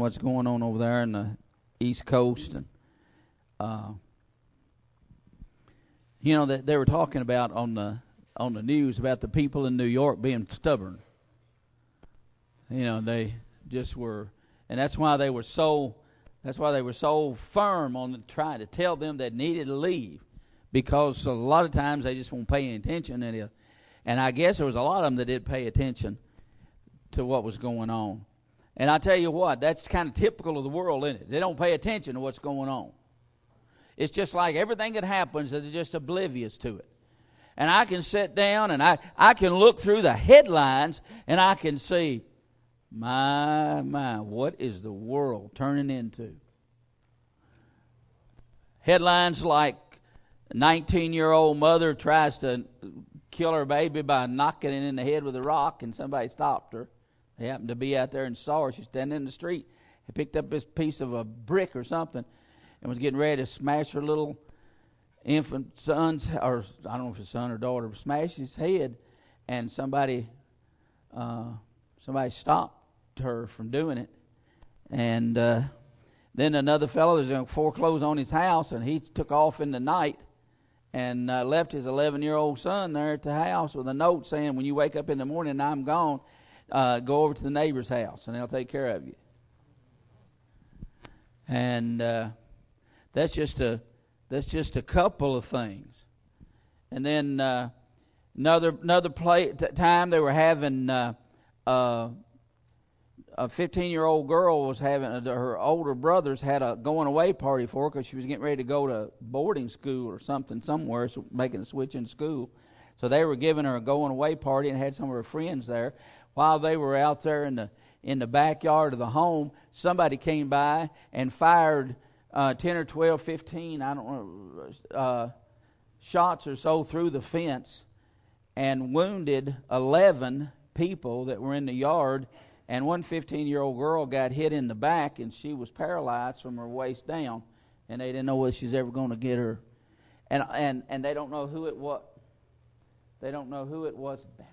what's going on over there in the East Coast. And that they were talking about on the news about the people in New York being stubborn. They just were, and that's why they were so firm on trying to tell them they needed to leave, because a lot of times they just won't pay any attention. And I guess there was a lot of them that did pay attention to what was going on. And I tell you what, that's kind of typical of the world, isn't it? They don't pay attention to what's going on. It's just like everything that happens, they're just oblivious to it. And I can sit down and I can look through the headlines and I can see, my, what is the world turning into? Headlines like 19-year-old mother tries to kill her baby by knocking it in the head with a rock, and somebody stopped her. They happened to be out there and saw her. She's standing in the street and picked up this piece of a brick or something and was getting ready to smash her little infant son's, or I don't know if it's son or daughter, smash his head, and somebody stopped her from doing it. And then another fellow was going to foreclose on his house, and he took off in the night and left his 11-year-old son there at the house with a note saying, when you wake up in the morning and I'm gone, go over to the neighbor's house and they'll take care of you. And that's just a couple of things. And then another time they were having a 15-year-old girl was having, her older brothers had a going away party for her because she was getting ready to go to boarding school or something somewhere, so making a switch in school. So they were giving her a going away party and had some of her friends there. While they were out there in the backyard of the home, somebody came by and fired 10 or 12, 15, I don't know, shots or so through the fence and wounded 11 people that were in the yard. And one 15-year-old girl got hit in the back, and she was paralyzed from her waist down, and they didn't know whether she's ever going to get her. And they don't know who it was. They don't know who it was. Batteries.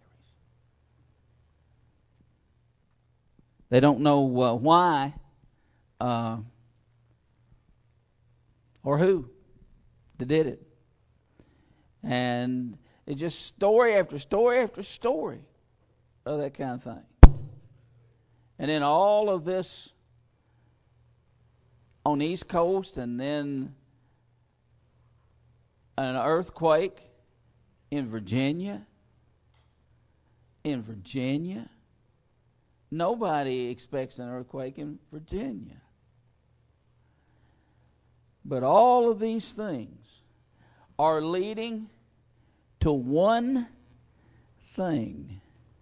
They don't know why or who that did it. And it's just story after story after story of that kind of thing. And then all of this on the East Coast, and then an earthquake in Virginia. In Virginia. Nobody expects an earthquake in Virginia. But all of these things are leading to one thing.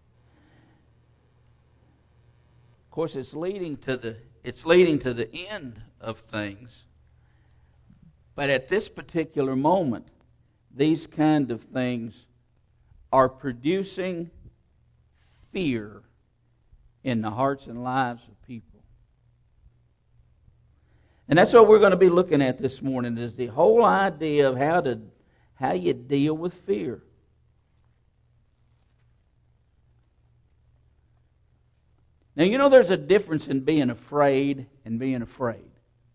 Of course, it's leading to the end of things. But at this particular moment, these kind of things are producing fear in the hearts and lives of people. And that's what we're going to be looking at this morning, is the whole idea of how you deal with fear. Now, there's a difference in being afraid and being afraid.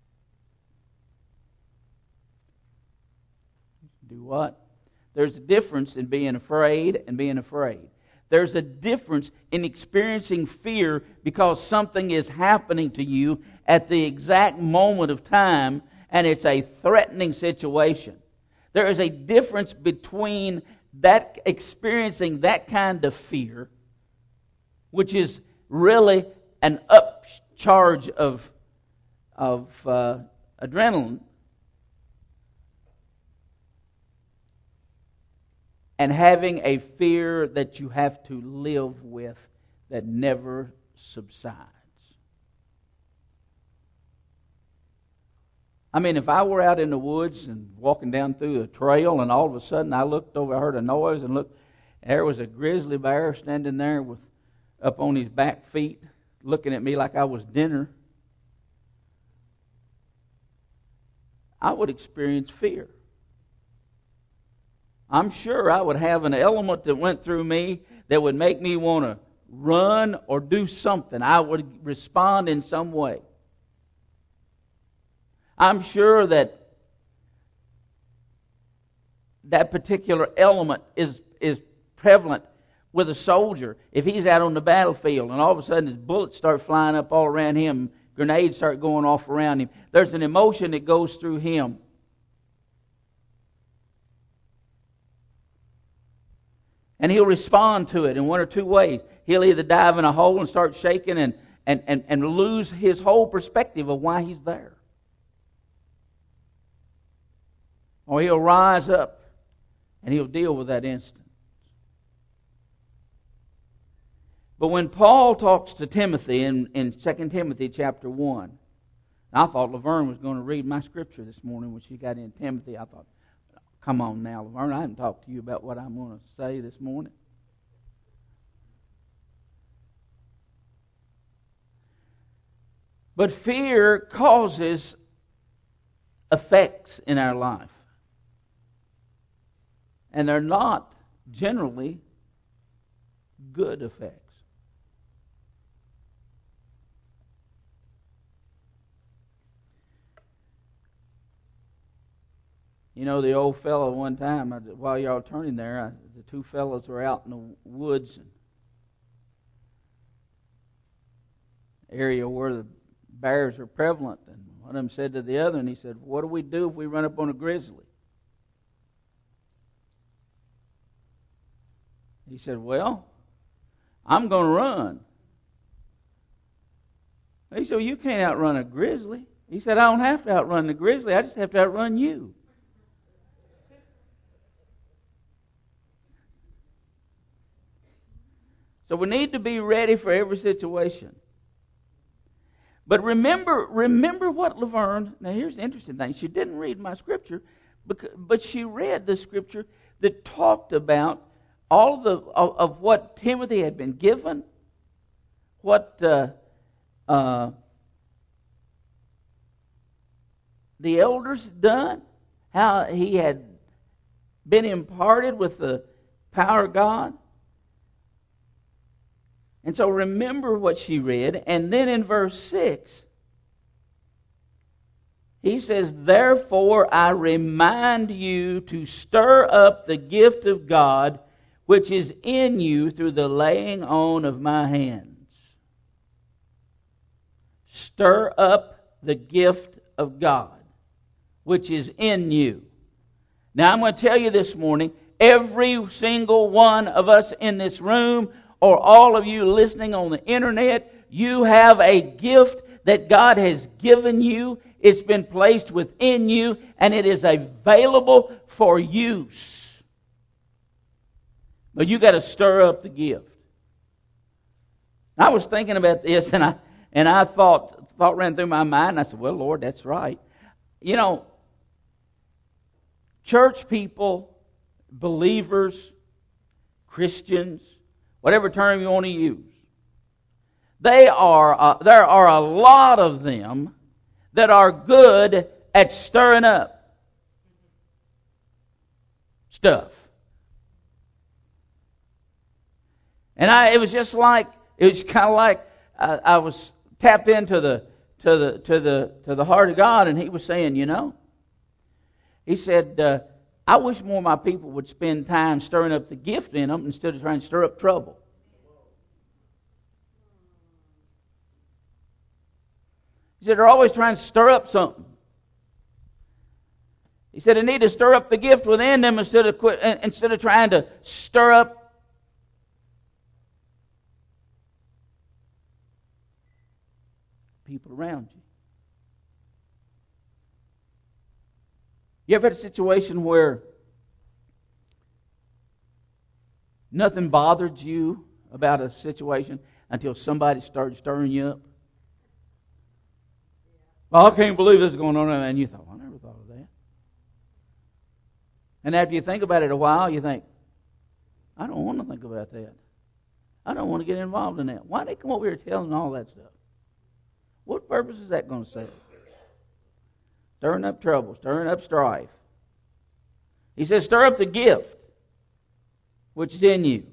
Do what? There's a difference in being afraid and being afraid. There's a difference in experiencing fear because something is happening to you at the exact moment of time, and it's a threatening situation. There is a difference between that experiencing that kind of fear, which is really an upcharge of adrenaline, and having a fear that you have to live with that never subsides. I mean, if I were out in the woods and walking down through a trail, and all of a sudden I looked over, I heard a noise, and looked, there was a grizzly bear standing there with up on his back feet, looking at me like I was dinner, I would experience fear. I'm sure I would have an element that went through me that would make me want to run or do something. I would respond in some way. I'm sure that particular element is prevalent with a soldier. If he's out on the battlefield and all of a sudden his bullets start flying up all around him, grenades start going off around him, there's an emotion that goes through him. And he'll respond to it in one or two ways. He'll either dive in a hole and start shaking and lose his whole perspective of why he's there. Or he'll rise up and he'll deal with that instant. But when Paul talks to Timothy in 2 Timothy chapter 1, I thought Laverne was going to read my scripture this morning when she got in Timothy. I thought, come on now, Laverne, I haven't talked to you about what I'm going to say this morning. But fear causes effects in our life. And they're not generally good effects. You know, the old fellow one time, while y'all turning there, the two fellows were out in the woods, area where the bears are prevalent. And one of them said to the other, and he said, what do we do if we run up on a grizzly? He said, well, I'm going to run. He said, well, you can't outrun a grizzly. He said, I don't have to outrun the grizzly. I just have to outrun you. So we need to be ready for every situation. But remember what Laverne, now here's the interesting thing. She didn't read my scripture, but she read the scripture that talked about all of what Timothy had been given, what the elders had done, how he had been imparted with the power of God. And so remember what she read. And then in verse 6, he says, therefore I remind you to stir up the gift of God which is in you through the laying on of my hands. Stir up the gift of God which is in you. Now I'm going to tell you this morning, every single one of us in this room, or all of you listening on the internet, you have a gift that God has given you. It's been placed within you, and it is available for use. But you got to stir up the gift. I was thinking about this, and I thought ran through my mind. And I said, "Well, Lord, that's right." You know, church people, believers, Christians, whatever term you want to use, there are a lot of them that are good at stirring up stuff. And it was kind of like I was tapped into the heart of God, and He was saying, you know, He said, I wish more of my people would spend time stirring up the gift in them instead of trying to stir up trouble. He said, they're always trying to stir up something. He said, they need to stir up the gift within them instead of trying to stir up people around you. You ever had a situation where nothing bothered you about a situation until somebody started stirring you up? Well, I can't believe this is going on, and you thought, well, I never thought of that. And after you think about it a while, you think, I don't want to think about that. I don't want to get involved in that. Why did they come over here telling all that stuff? What purpose is that going to serve? Stirring up trouble, stirring up strife. He says, stir up the gift which is in you.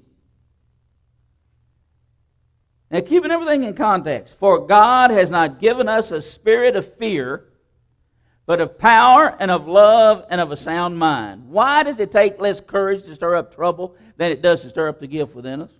Now, keeping everything in context. For God has not given us a spirit of fear, but of power and of love and of a sound mind. Why does it take less courage to stir up trouble than it does to stir up the gift within us?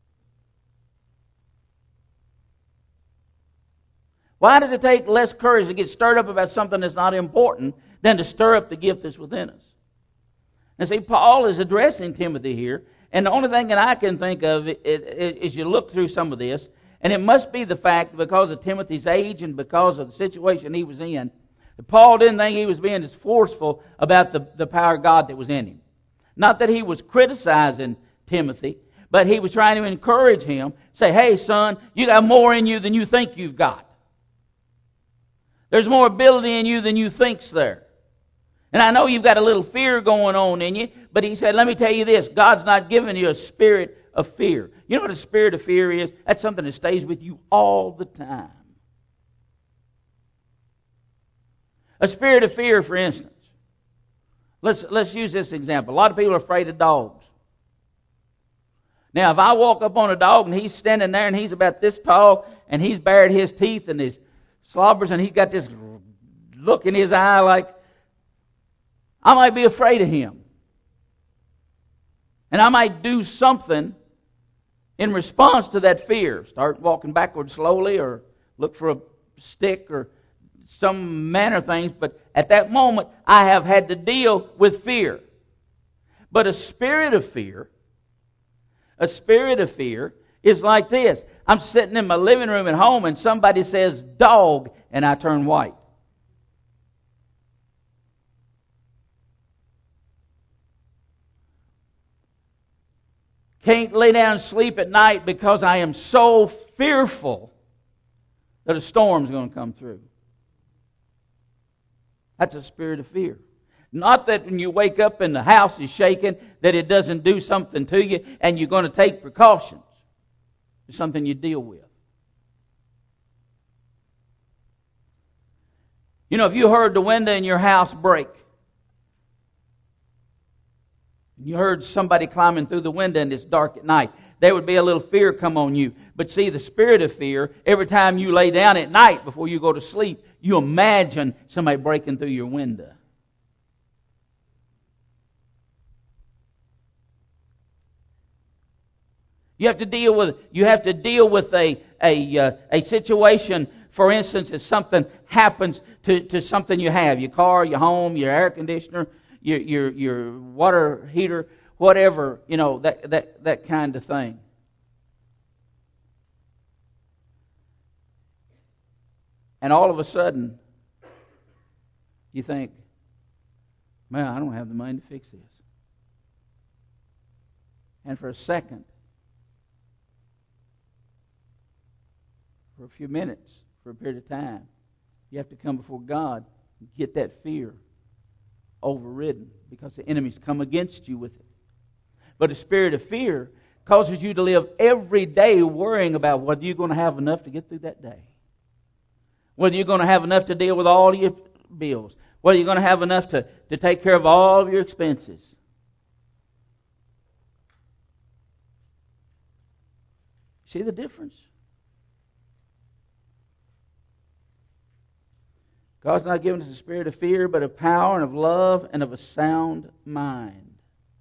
Why does it take less courage to get stirred up about something that's not important than to stir up the gift that's within us? And see, Paul is addressing Timothy here, and the only thing that I can think of is you look through some of this, and it must be the fact that because of Timothy's age and because of the situation he was in, that Paul didn't think he was being as forceful about the power of God that was in him. Not that he was criticizing Timothy, but he was trying to encourage him, say, hey son, you got more in you than you think you've got. There's more ability in you than you think's there. And I know you've got a little fear going on in you, but he said, let me tell you this, God's not giving you a spirit of fear. You know what a spirit of fear is? That's something that stays with you all the time. A spirit of fear, for instance. Let's use this example. A lot of people are afraid of dogs. Now, if I walk up on a dog and he's standing there and he's about this tall and he's bared his teeth and his slobbers and he's got this look in his eye like, I might be afraid of him. And I might do something in response to that fear. Start walking backwards slowly or look for a stick or some manner of things. But at that moment, I have had to deal with fear. But a spirit of fear is like this. I'm sitting in my living room at home and somebody says dog and I turn white. Can't lay down and sleep at night because I am so fearful that a storm's going to come through. That's a spirit of fear. Not that when you wake up and the house is shaking, that it doesn't do something to you and you're going to take precautions. It's something you deal with. You know, if you heard the window in your house break, you heard somebody climbing through the window and it's dark at night, there would be a little fear come on you. But see, the spirit of fear, every time you lay down at night before you go to sleep, you imagine somebody breaking through your window. You have to deal with a situation. For instance, if something happens to something you have, your car, your home, your air conditioner, your water heater, whatever, you know, that kind of thing. And all of a sudden, you think, man, I don't have the money to fix this. And for a second, for a few minutes, for a period of time, you have to come before God and get that fear overridden because the enemy's come against you with it. But a spirit of fear causes you to live every day worrying about whether you're going to have enough to get through that day, whether you're going to have enough to deal with all your bills, whether you're going to have enough to take care of all of your expenses. See the difference? God's not given us a spirit of fear, but of power and of love and of a sound mind.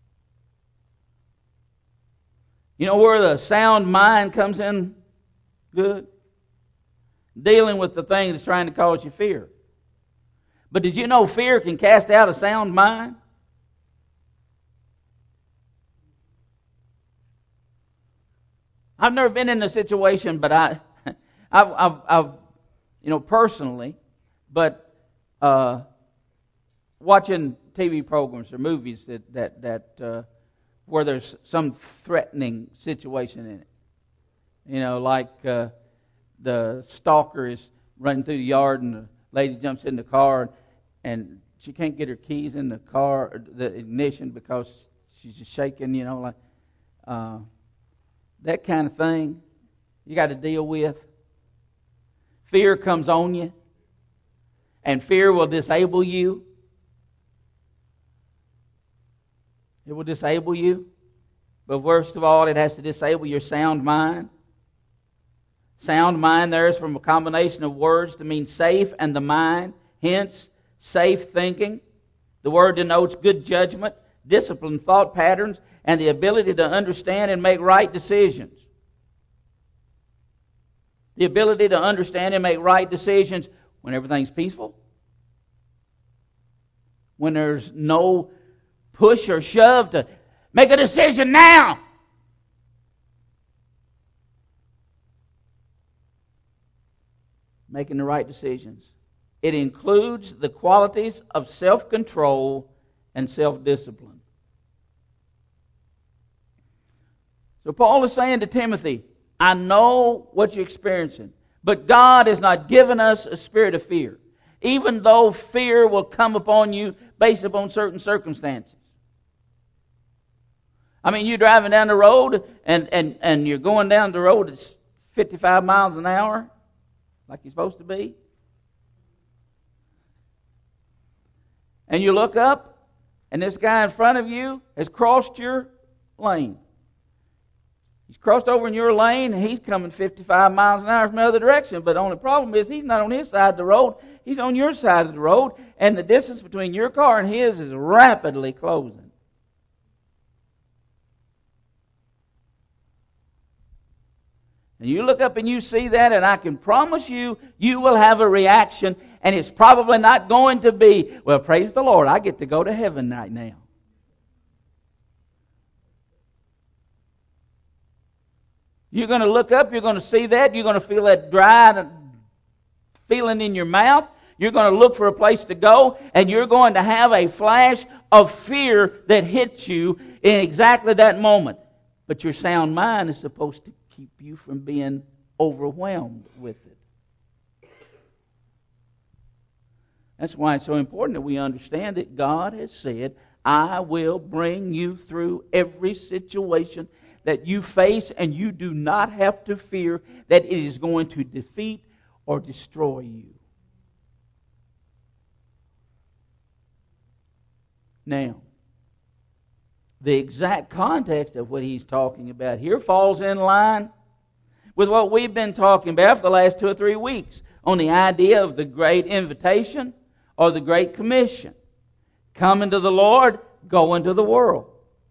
You know where the sound mind comes in good? Dealing with the thing that's trying to cause you fear. But did you know fear can cast out a sound mind? I've never been in a situation, but I've personally, but watching TV programs or movies that where there's some threatening situation in it. You know, like the stalker is running through the yard and the lady jumps in the car and she can't get her keys in the car, or the ignition, because she's just shaking, you know, like that kind of thing you got to deal with. Fear comes on you. And fear will disable you. It will disable you. But first of all, it has to disable your sound mind. Sound mind there is from a combination of words to mean safe and the mind. Hence, safe thinking. The word denotes good judgment, disciplined thought patterns, and the ability to understand and make right decisions. The ability to understand and make right decisions when everything's peaceful, when there's no push or shove to make a decision now. Making the right decisions. It includes the qualities of self-control and self-discipline. So Paul is saying to Timothy, I know what you're experiencing, but God has not given us a spirit of fear, even though fear will come upon you based upon certain circumstances. I mean, you're driving down the road and you're going down the road at 55 miles an hour, like you're supposed to be. And you look up, and this guy in front of you has crossed your lane. He's crossed over in your lane, and he's coming 55 miles an hour from the other direction. But the only problem is he's not on his side of the road. He's on your side of the road, and the distance between your car and his is rapidly closing. And you look up and you see that, and I can promise you, you will have a reaction, and it's probably not going to be, well, praise the Lord, I get to go to heaven right now. You're going to look up, you're going to see that, you're going to feel that dry feeling in your mouth. You're going to look for a place to go, and you're going to have a flash of fear that hits you in exactly that moment. But your sound mind is supposed to keep you from being overwhelmed with it. That's why it's so important that we understand that God has said, I will bring you through every situation that you face, and you do not have to fear that it is going to defeat or destroy you. Now, the exact context of what he's talking about here falls in line with what we've been talking about for the last 2 or 3 weeks on the idea of the Great Invitation or the Great Commission. Come into the Lord, go into the world.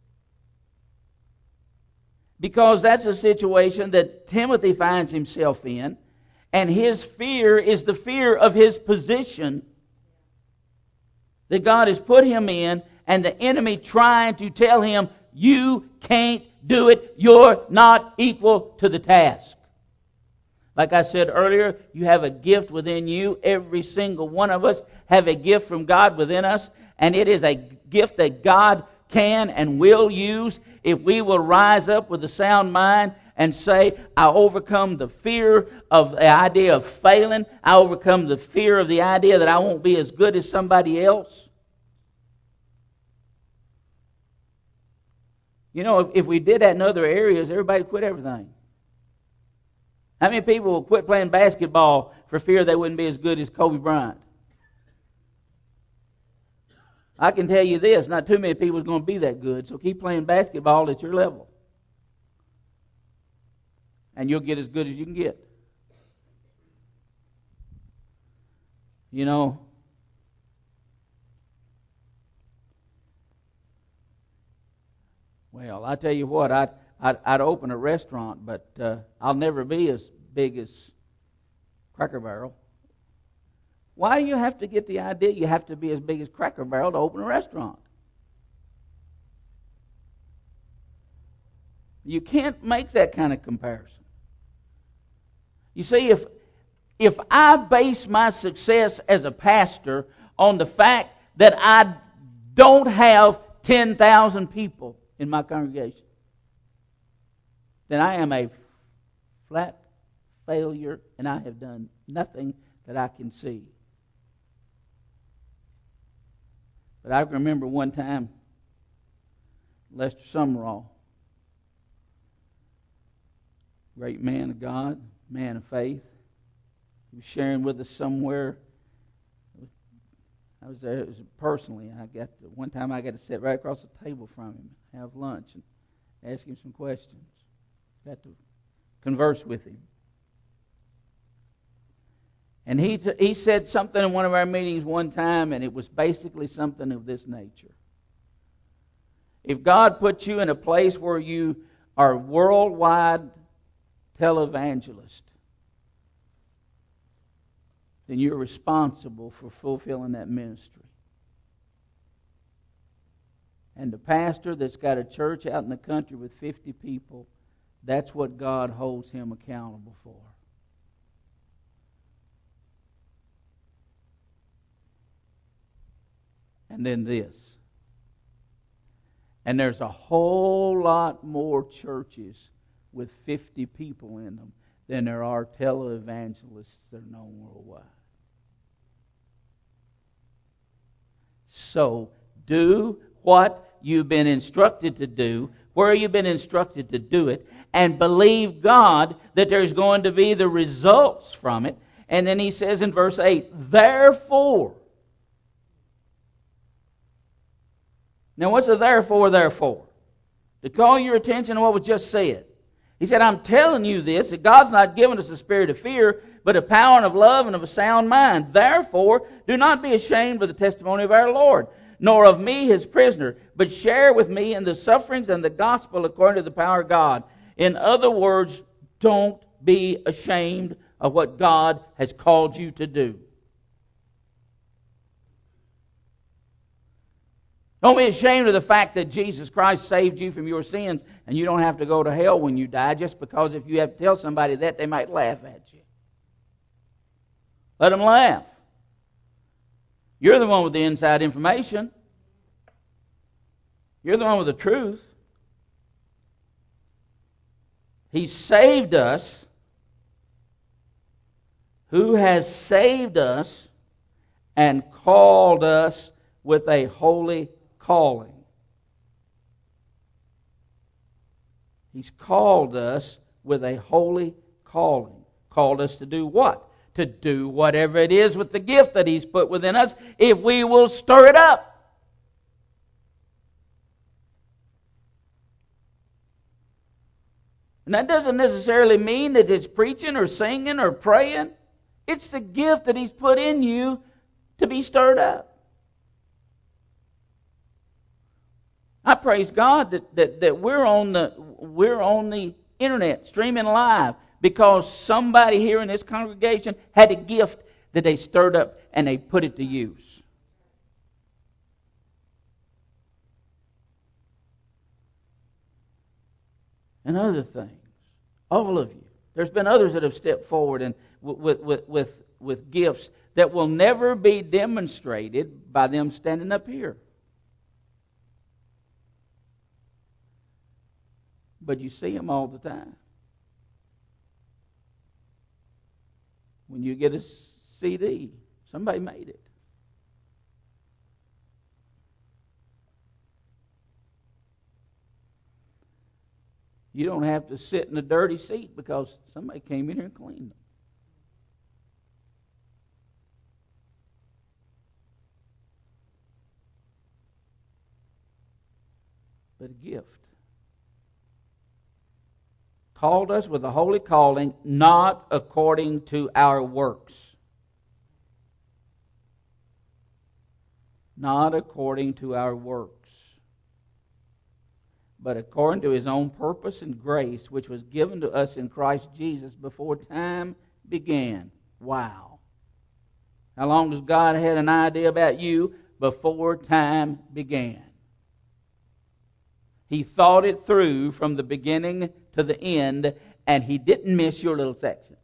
Because that's a situation that Timothy finds himself in, and his fear is the fear of his position that God has put him in, and the enemy trying to tell him, you can't do it, you're not equal to the task. Like I said earlier, you have a gift within you. Every single one of us have a gift from God within us, and it is a gift that God can and will use if we will rise up with a sound mind and say, I overcome the fear of the idea of failing. I overcome the fear of the idea that I won't be as good as somebody else. You know, if we did that in other areas, everybody would quit everything. How many people will quit playing basketball for fear they wouldn't be as good as Kobe Bryant? I can tell you this, not too many people are going to be that good, so keep playing basketball at your level. And you'll get as good as you can get. You know, well, I tell you what, I'd open a restaurant, but I'll never be as big as Cracker Barrel. Why do you have to get the idea you have to be as big as Cracker Barrel to open a restaurant? You can't make that kind of comparison. You see, if I base my success as a pastor on the fact that I don't have 10,000 people in my congregation, then I am a flat failure, and I have done nothing that I can see. But I remember one time, Lester Summerall, great man of God, man of faith, he was sharing with us somewhere. I was there, it was personally. One time I got to sit right across the table from him, have lunch, and ask him some questions. Got to converse with him. And he said something in one of our meetings one time, and it was basically something of this nature. If God puts you in a place where you are worldwide televangelist, then you're responsible for fulfilling that ministry. And the pastor that's got a church out in the country with 50 people, that's what God holds him accountable for. And then this. And there's a whole lot more churches with 50 people in them than there are televangelists that are known worldwide. So, do what you've been instructed to do, where you've been instructed to do it, and believe God that there's going to be the results from it. And then he says in verse 8, therefore. Now what's the therefore? To call your attention to what was just said. He said, I'm telling you this, that God's not given us a spirit of fear, but of power and of love and of a sound mind. Therefore, do not be ashamed of the testimony of our Lord, nor of me his prisoner, but share with me in the sufferings and the gospel according to the power of God. In other words, don't be ashamed of what God has called you to do. Don't be ashamed of the fact that Jesus Christ saved you from your sins and you don't have to go to hell when you die, just because if you have to tell somebody that, they might laugh at you. Let them laugh. You're the one with the inside information. You're the one with the truth. He saved us. Who has saved us and called us with a holy calling. He's called us with a holy calling. Called us to do what? To do whatever it is with the gift that He's put within us, if we will stir it up. And that doesn't necessarily mean that it's preaching or singing or praying. It's the gift that He's put in you to be stirred up. I praise God that we're on the internet streaming live because somebody here in this congregation had a gift that they stirred up and they put it to use. And other things, all of you. There's been others that have stepped forward and with gifts that will never be demonstrated by them standing up here. But you see them all the time. When you get a CD, somebody made it. You don't have to sit in a dirty seat because somebody came in here and cleaned them. But a gift. Called us with a holy calling, not according to our works. Not according to our works, but according to His own purpose and grace, which was given to us in Christ Jesus before time began. Wow. How long does God have an idea about you? Before time began. He thought it through from the beginning to the end, and He didn't miss your little section.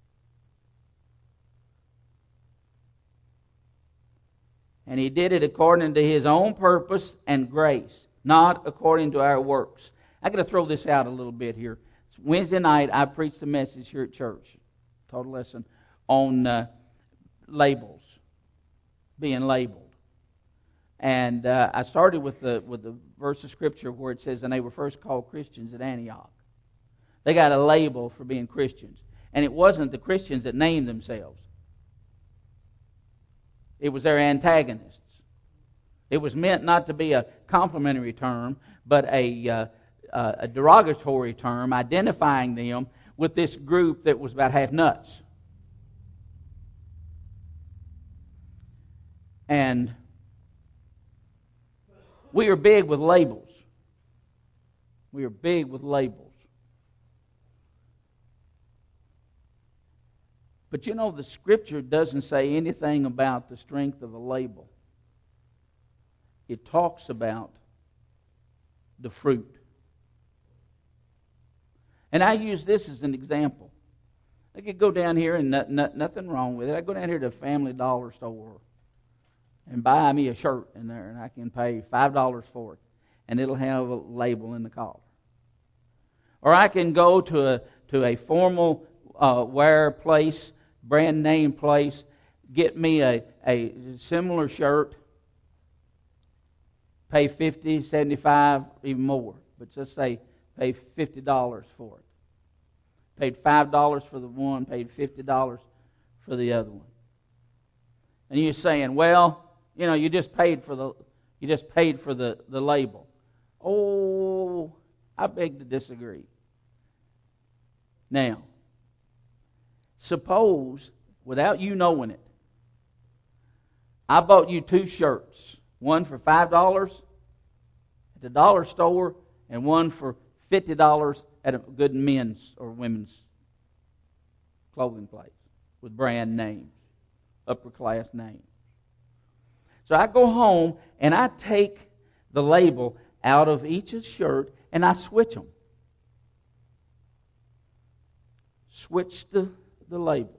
And He did it according to His own purpose and grace, not according to our works. I'm going to throw this out a little bit here. Wednesday night, I preached a message here at church, taught a lesson on labels, being labeled. And I started with the verse of Scripture where it says, and they were first called Christians at Antioch. They got a label for being Christians. And it wasn't the Christians that named themselves. It was their antagonists. It was meant not to be a complimentary term, but a derogatory term identifying them with this group that was about half nuts. And we are big with labels. We are big with labels. But you know, the Scripture doesn't say anything about the strength of a label. It talks about the fruit. And I use this as an example. I could go down here, and nothing wrong with it. I go down here to a Family Dollar store and buy me a shirt in there, and I can pay $5 for it, and it'll have a label in the collar. Or I can go to a formal wear place, brand name place, get me a similar shirt, pay $50, $75, even more. But just say pay $50 for it. Paid $5 for the one, paid $50 for the other one. And you're saying, well, you know, you just paid for the label. Oh, I beg to disagree. Now, suppose, without you knowing it, I bought you 2 shirts, one for $5 at the dollar store and one for $50 at a good men's or women's clothing place with brand names, upper class names. So I go home and I take the label out of each shirt and I switch them. Switch the labels.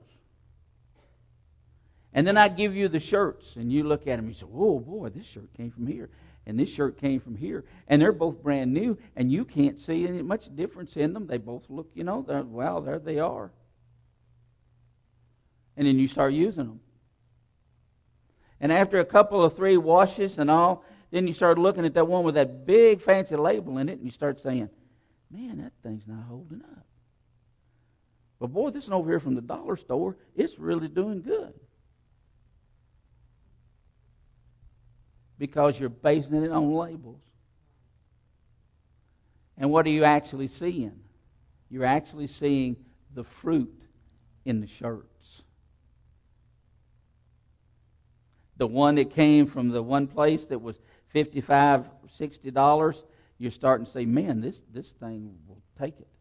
And then I give you the shirts and you look at them and you say, oh boy, this shirt came from here. And this shirt came from here. And they're both brand new. And you can't see any much difference in them. They both look, you know, there they are. And then you start using them. And after a couple of 3 washes and all, then you start looking at that one with that big fancy label in it. And you start saying, man, that thing's not holding up. But boy, this one over here from the dollar store, it's really doing good. Because you're basing it on labels. And what are you actually seeing? You're actually seeing the fruit in the shirts. The one that came from the one place that was $55, $60, you're starting to say, man, this thing will take it.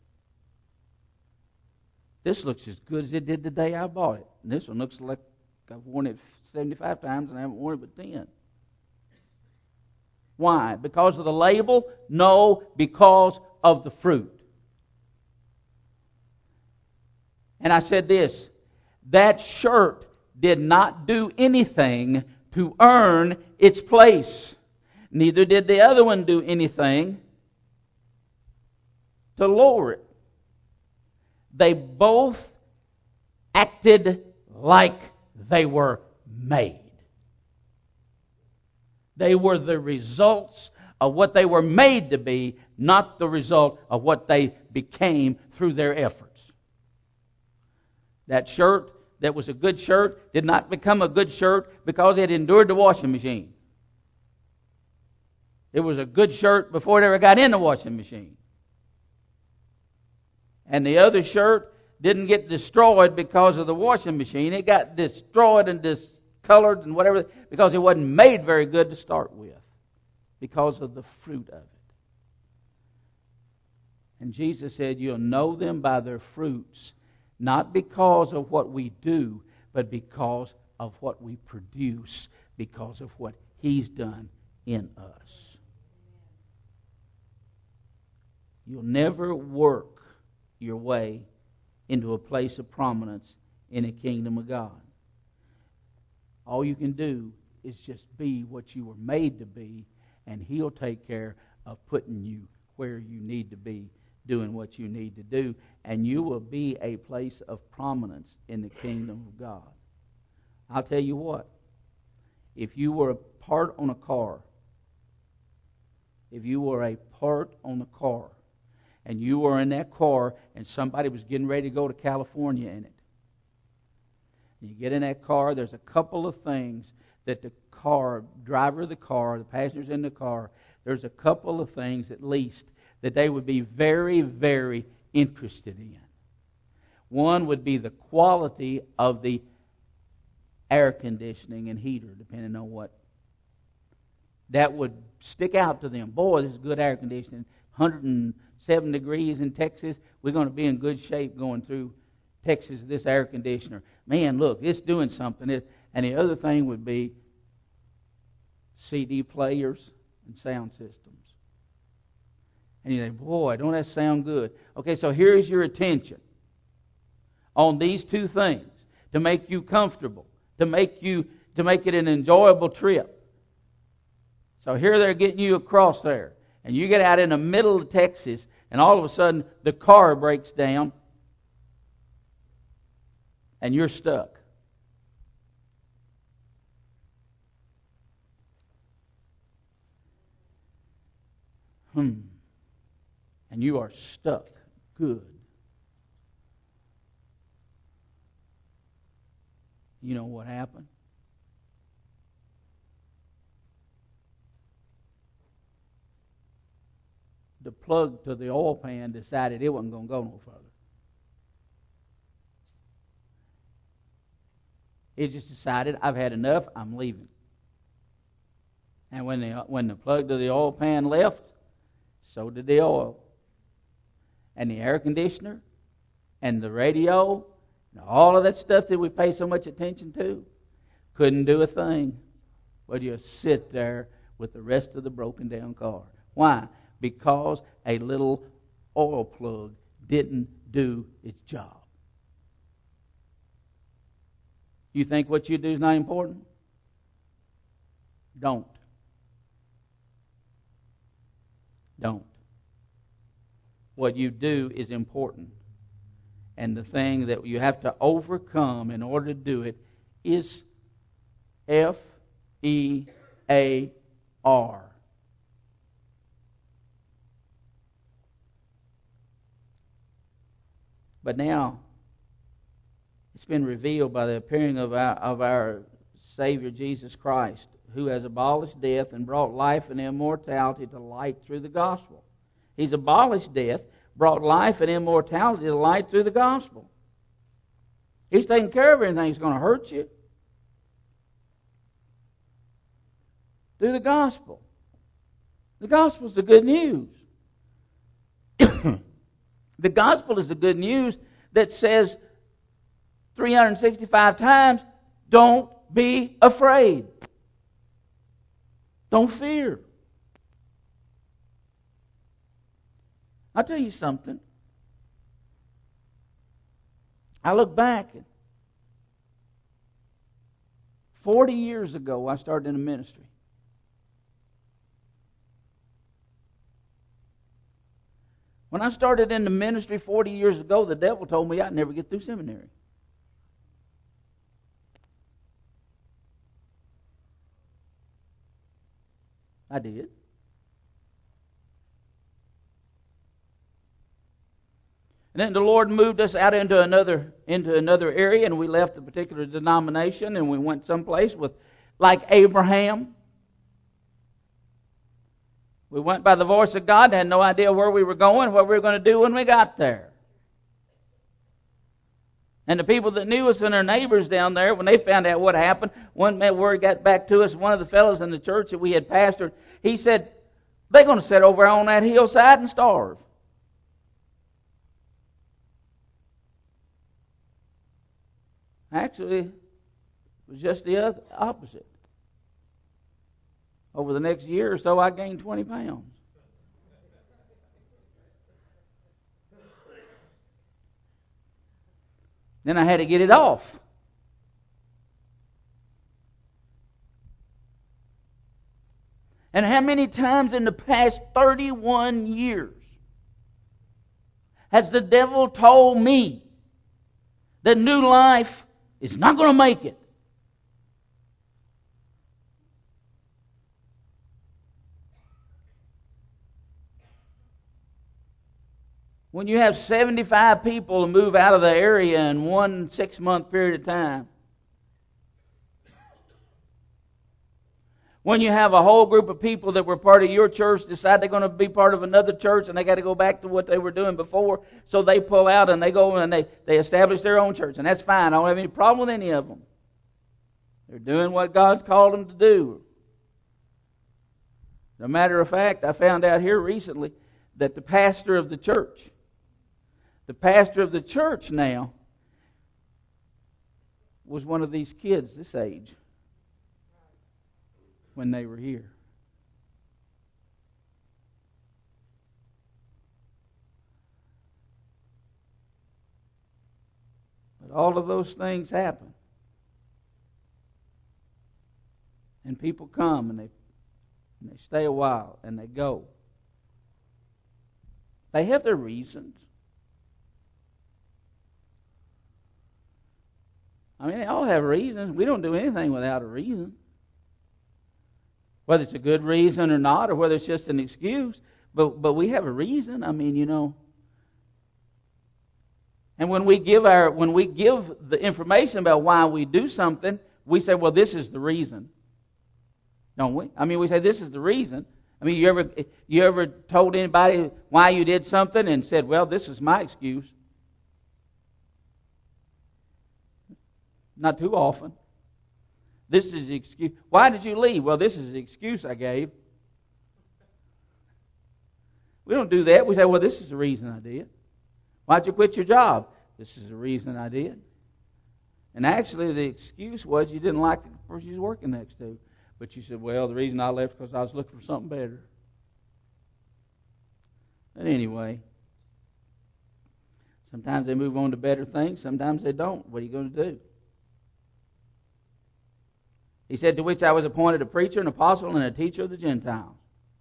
This looks as good as it did the day I bought it. And this one looks like I've worn it 75 times and I haven't worn it but 10. Why? Because of the label? No, because of the fruit. And I said this, that shirt did not do anything to earn its place. Neither did the other one do anything to lower it. They both acted like they were made. They were the results of what they were made to be, not the result of what they became through their efforts. That shirt that was a good shirt did not become a good shirt because it endured the washing machine. It was a good shirt before it ever got in the washing machine. And the other shirt didn't get destroyed because of the washing machine. It got destroyed and discolored and whatever because it wasn't made very good to start with because of the fruit of it. And Jesus said, you'll know them by their fruits, not because of what we do, but because of what we produce, because of what He's done in us. You'll never work your way into a place of prominence in the kingdom of God. All you can do is just be what you were made to be, and He'll take care of putting you where you need to be, doing what you need to do, and you will be a place of prominence in the kingdom of God. I'll tell you what, if you were a part on a car, and you were in that car and somebody was getting ready to go to California in it, you get in that car, there's a couple of things that the driver of the car, the passengers in the car, there's a couple of things at least that they would be very, very interested in. One would be the quality of the air conditioning and heater, depending on what. That would stick out to them. Boy, this is good air conditioning. 107 degrees in Texas. We're going to be in good shape going through Texas, this air conditioner. Man, look, it's doing something. And the other thing would be CD players and sound systems. And you think, boy, don't that sound good? Okay, so here's your attention on these two things to make you comfortable, to make it an enjoyable trip. So here they're getting you across there, and you get out in the middle of Texas, and all of a sudden the car breaks down, and you're stuck. And you are stuck. Good. You know what happened? The plug to the oil pan decided it wasn't going to go no further. It just decided, I've had enough, I'm leaving. And when the plug to the oil pan left, so did the oil. And the air conditioner, and the radio, and all of that stuff that we pay so much attention to, couldn't do a thing but just sit there with the rest of the broken down car. Why? Because a little oil plug didn't do its job. You think what you do is not important? Don't. What you do is important. And the thing that you have to overcome in order to do it is F-E-A-R. But now, it's been revealed by the appearing of our Savior Jesus Christ, who has abolished death and brought life and immortality to light through the gospel. He's abolished death, brought life and immortality to light through the gospel. He's taking care of everything that's going to hurt you. Through the gospel. The gospel is the good news. The gospel is the good news that says 365 times, don't be afraid. Don't fear. I'll tell you something. I look back, 40 years ago I started in a ministry. When I started in the ministry 40 years ago, the devil told me I'd never get through seminary. I did. And then the Lord moved us out into another area, and we left the particular denomination, and we went someplace like Abraham. We went by the voice of God, had no idea where we were going, what we were going to do when we got there. And the people that knew us and our neighbors down there, when they found out what happened, one word got back to us. One of the fellows in the church that we had pastored, he said, they're going to sit over on that hillside and starve. Actually, it was just the opposite. Over the next year or so, I gained 20 pounds. Then I had to get it off. And how many times in the past 31 years has the devil told me that New Life is not going to make it? When you have 75 people move out of the area in 1 6-month period of time. When you have a whole group of people that were part of your church decide they're going to be part of another church and they got to go back to what they were doing before, so they pull out and they go and they establish their own church. And that's fine. I don't have any problem with any of them. They're doing what God's called them to do. As a matter of fact, I found out here recently that the pastor of the church now was one of these kids this age when they were here. But all of those things happen. And people come and they stay a while and they go. They have their reasons. I mean, they all have reasons. We don't do anything without a reason. Whether it's a good reason or not, or whether it's just an excuse. But we have a reason. I mean, And when we give the information about why we do something, we say, well, this is the reason. Don't we? I mean, we say this is the reason. I mean, you ever told anybody why you did something and said, well, this is my excuse? Not too often. This is the excuse. Why did you leave? Well, this is the excuse I gave. We don't do that. We say, well, this is the reason I did. Why'd you quit your job? This is the reason I did. And actually, the excuse was you didn't like the person you was working next to. But you said, well, the reason I left was because I was looking for something better. But anyway, sometimes they move on to better things. Sometimes they don't. What are you going to do? He said, to which I was appointed a preacher, an apostle, and a teacher of the Gentiles.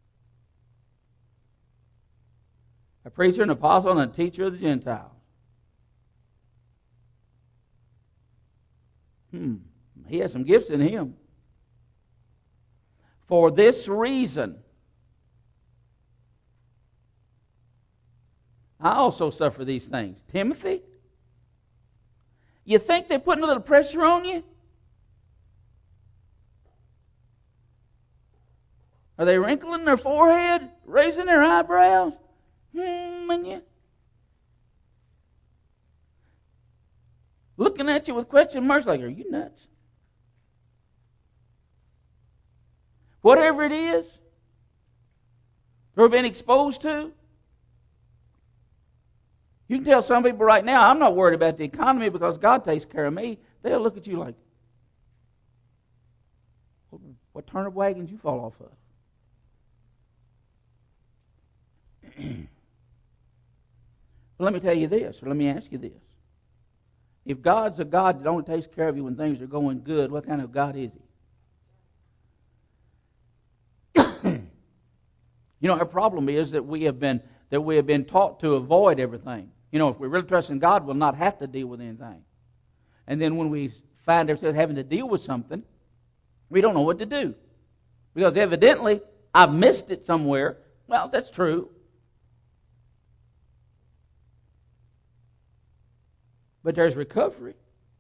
A preacher, an apostle, and a teacher of the Gentiles. He has some gifts in him. For this reason, I also suffer these things. Timothy, you think they're putting a little pressure on you? Are they wrinkling their forehead, raising their eyebrows? And you looking at you with question marks like, are you nuts? Whatever it is we've been exposed to. You can tell some people right now, I'm not worried about the economy because God takes care of me. They'll look at you like, what turnip wagons you fall off of? But let me tell you this, or let me ask you this. If God's a God that only takes care of you when things are going good, what kind of God is He? Our problem is that we have been taught to avoid everything. If we really trust in God, we'll not have to deal with anything. And then when we find ourselves having to deal with something, we don't know what to do. Because evidently, I've missed it somewhere. Well, that's true. But there's recovery.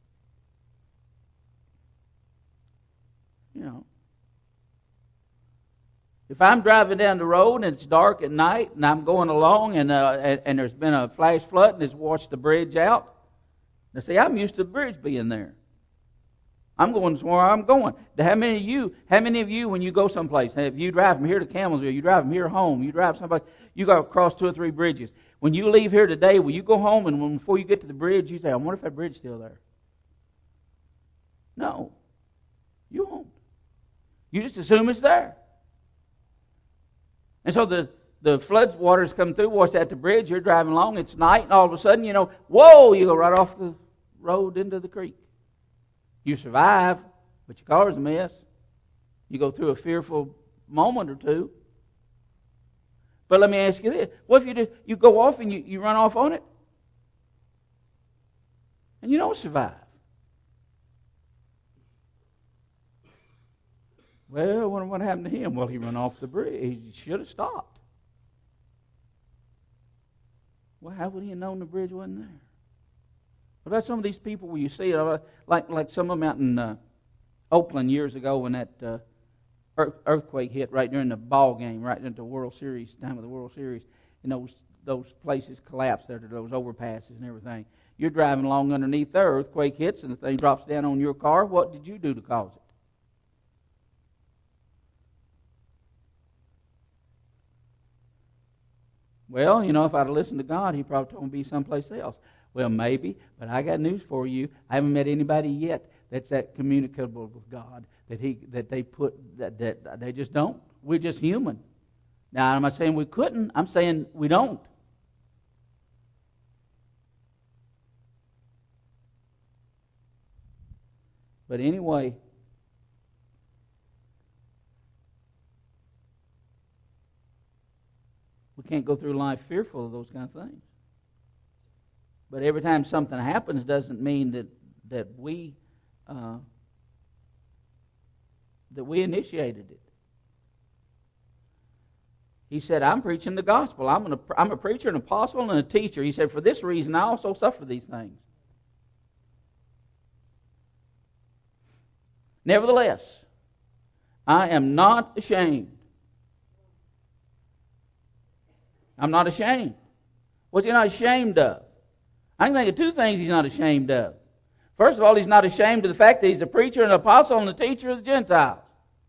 If I'm driving down the road and it's dark at night and I'm going along and there's been a flash flood and it's washed the bridge out, now see, I'm used to the bridge being there. I'm going where I'm going. How many of you, when you go someplace, if you drive from here to Campbellsville, you drive from here home, you drive someplace, you got to cross 2 or 3 bridges. When you leave here today, will you go home and before you get to the bridge, you say, I wonder if that bridge is still there? No. You won't. You just assume it's there. And so the flood waters come through, wash out the bridge, you're driving along, it's night, and all of a sudden, whoa, you go right off the road into the creek. You survive, but your car's a mess. You go through a fearful moment or two. But let me ask you this. What if you do? You go off and you run off on it? And you don't survive. Well, I wonder what happened to him. Well, he ran off the bridge. He should have stopped. Well, how would he have known the bridge wasn't there? What about some of these people where you see, like some of them out in Oakland years ago when that earthquake hit right during the ball game, right into the World Series, time of the World Series, and those places collapsed there to those overpasses and everything. You're driving along underneath there, earthquake hits, and the thing drops down on your car. What did you do to cause it? Well, if I'd have listened to God, He probably told me to be someplace else. Well, maybe, but I got news for you. I haven't met anybody yet that's that communicable with God that they just don't. We're just human. Now, I'm not saying we couldn't. I'm saying we don't. But anyway, we can't go through life fearful of those kind of things. But every time something happens doesn't mean that we initiated it. He said, I'm preaching the gospel. I'm a preacher, an apostle, and a teacher. He said, for this reason I also suffer these things. Nevertheless, I am not ashamed. I'm not ashamed. What's He not ashamed of? I can think of two things He's not ashamed of. First of all, He's not ashamed of the fact that He's a preacher, an apostle, and a teacher of the Gentiles.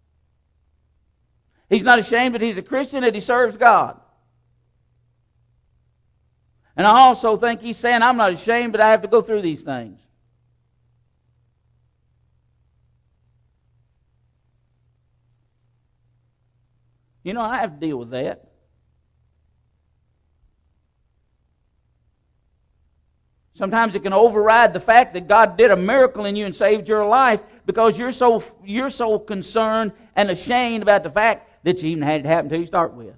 He's not ashamed that He's a Christian, that He serves God. And I also think He's saying, I'm not ashamed, but I have to go through these things. I have to deal with that. Sometimes it can override the fact that God did a miracle in you and saved your life because you're so concerned and ashamed about the fact that you even had it happen to you to start with.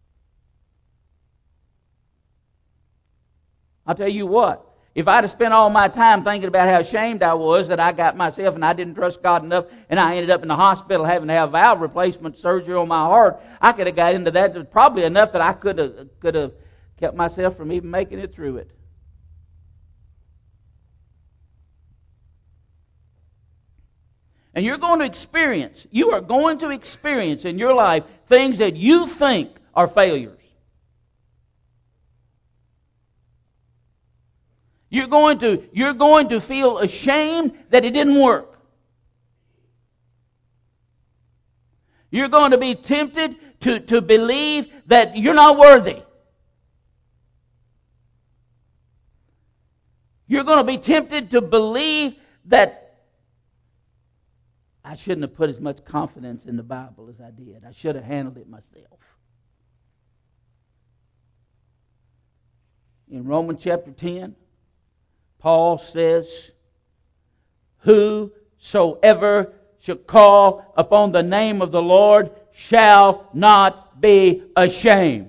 I'll tell you what, if I'd have spent all my time thinking about how ashamed I was that I got myself and I didn't trust God enough and I ended up in the hospital having to have valve replacement surgery on my heart, I could have got into that probably enough that I could have kept myself from even making it through it. And you are going to experience in your life things that you think are failures. You're going to feel ashamed that it didn't work. You're going to be tempted to believe that you're not worthy. You're going to be tempted to believe that I shouldn't have put as much confidence in the Bible as I did. I should have handled it myself. In Romans chapter 10, Paul says, whosoever shall call upon the name of the Lord shall not be ashamed.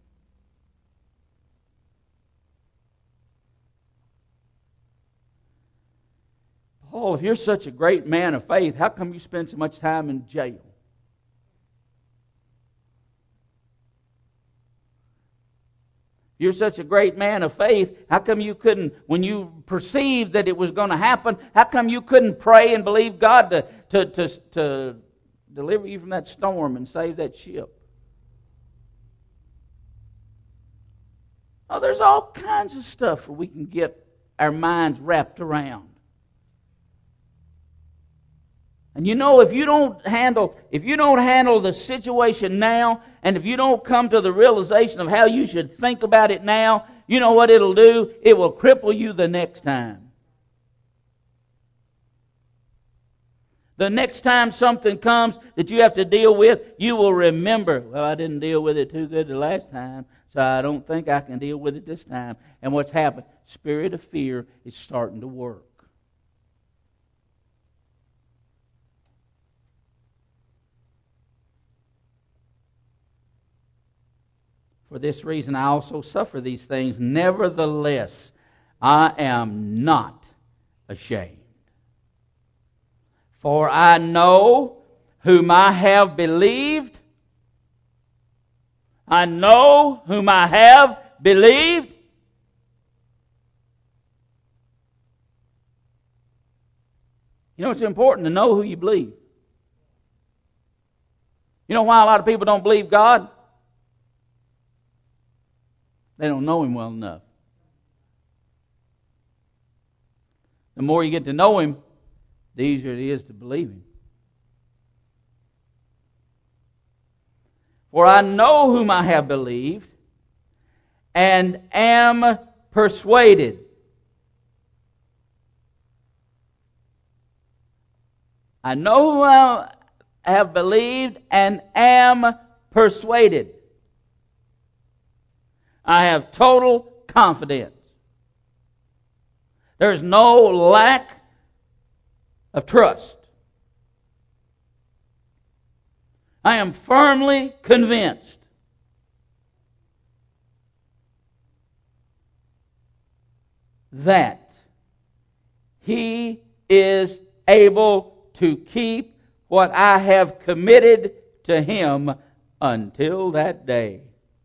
Paul, if you're such a great man of faith, how come you spend so much time in jail? You're such a great man of faith, how come you couldn't, when you perceived that it was going to happen, how come you couldn't pray and believe God to deliver you from that storm and save that ship? Oh, there's all kinds of stuff where we can get our minds wrapped around. And if you don't handle the situation now, and if you don't come to the realization of how you should think about it now, you know what it'll do? It will cripple you the next time. The next time something comes that you have to deal with, you will remember, well, I didn't deal with it too good the last time, so I don't think I can deal with it this time. And what's happened? Spirit of fear is starting to work. For this reason I also suffer these things. Nevertheless, I am not ashamed. For I know whom I have believed. I know whom I have believed. It's important to know who you believe. You know why a lot of people don't believe God? They don't know Him well enough. The more you get to know Him, the easier it is to believe Him. For I know whom I have believed, and am persuaded. I know whom I have believed, and am persuaded. I have total confidence. There is no lack of trust. I am firmly convinced that He is able to keep what I have committed to Him until that day.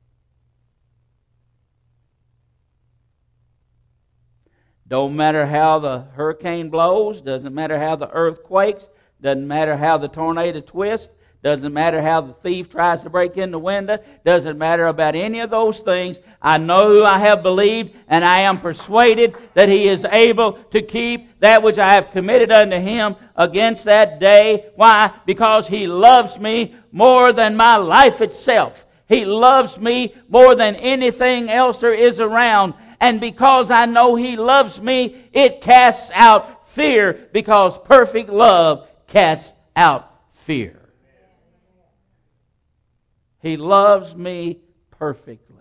Don't matter how the hurricane blows, doesn't matter how the earth quakes, doesn't matter how the tornado twists, doesn't matter how the thief tries to break in the window, doesn't matter about any of those things. I know who I have believed, and I am persuaded that He is able to keep that which I have committed unto Him against that day. Why? Because He loves me more than my life itself. He loves me more than anything else there is around. And because I know He loves me, it casts out fear, because perfect love casts out fear. He loves me perfectly.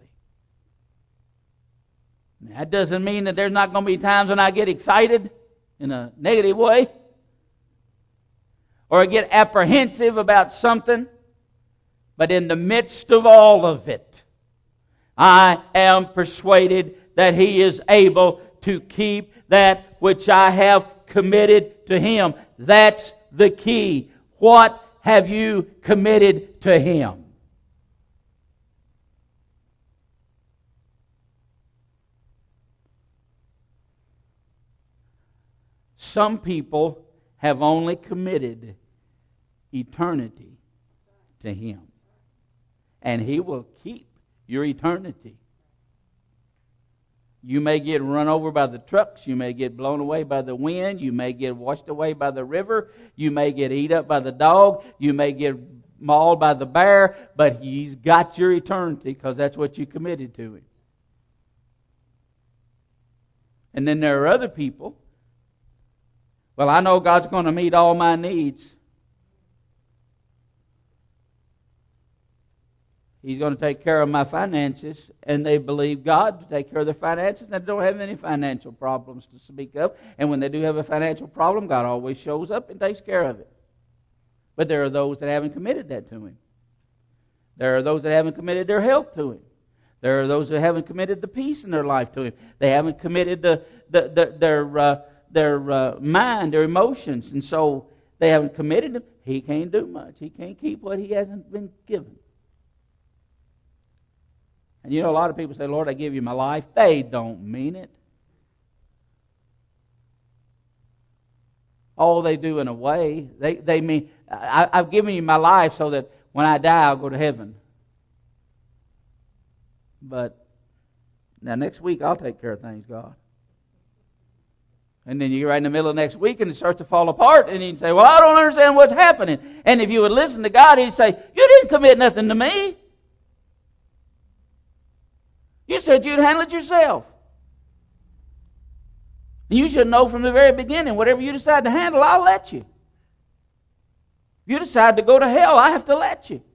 Now, that doesn't mean that there's not going to be times when I get excited in a negative way, or I get apprehensive about something. But in the midst of all of it, I am persuaded that He is able to keep that which I have committed to Him. That's the key. What have you committed to Him? Some people have only committed eternity to Him. And He will keep your eternity. You may get run over by the trucks. You may get blown away by the wind. You may get washed away by the river. You may get eat up by the dog. You may get mauled by the bear. But He's got your eternity, because that's what you committed to Him. And then there are other people. Well, I know God's going to meet all my needs. He's going to take care of my finances, and they believe God to take care of their finances, and they don't have any financial problems to speak of. And when they do have a financial problem, God always shows up and takes care of it. But there are those that haven't committed that to Him. There are those that haven't committed their health to Him. There are those that haven't committed the peace in their life to Him. They haven't committed their mind, their emotions, and so they haven't committed them. He can't do much. He can't keep what He hasn't been given. And you know, a lot of people say, Lord, I give you my life. They don't mean it. Oh, they do in a way. They mean, I've given you my life so that when I die, I'll go to heaven. But now next week, I'll take care of things, God. And then you get right in the middle of next week and it starts to fall apart, and you say, well, I don't understand what's happening. And if you would listen to God, He'd say, you didn't commit nothing to me. You said you'd handle it yourself. And you should know from the very beginning, whatever you decide to handle, I'll let you. If you decide to go to hell, I have to let you.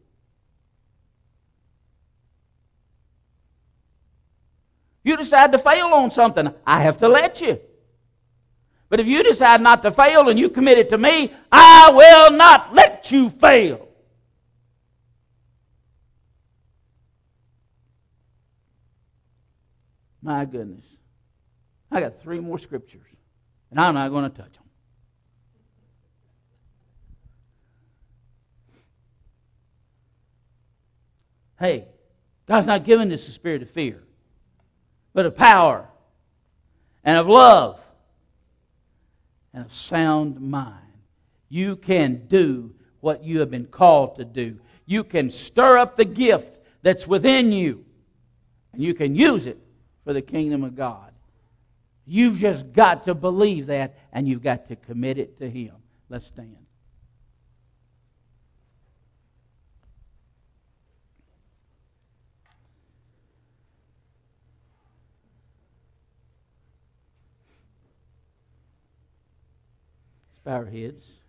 You decide to fail on something, I have to let you. But if you decide not to fail and you commit it to me, I will not let you fail. My goodness. I got 3 more scriptures, and I'm not going to touch them. Hey, God's not giving us a spirit of fear, but of power and of love and of sound mind. You can do what you have been called to do. You can stir up the gift that's within you, and you can use it for the kingdom of God. You've just got to believe that, and you've got to commit it to Him. Let's stand. Let's bow our heads.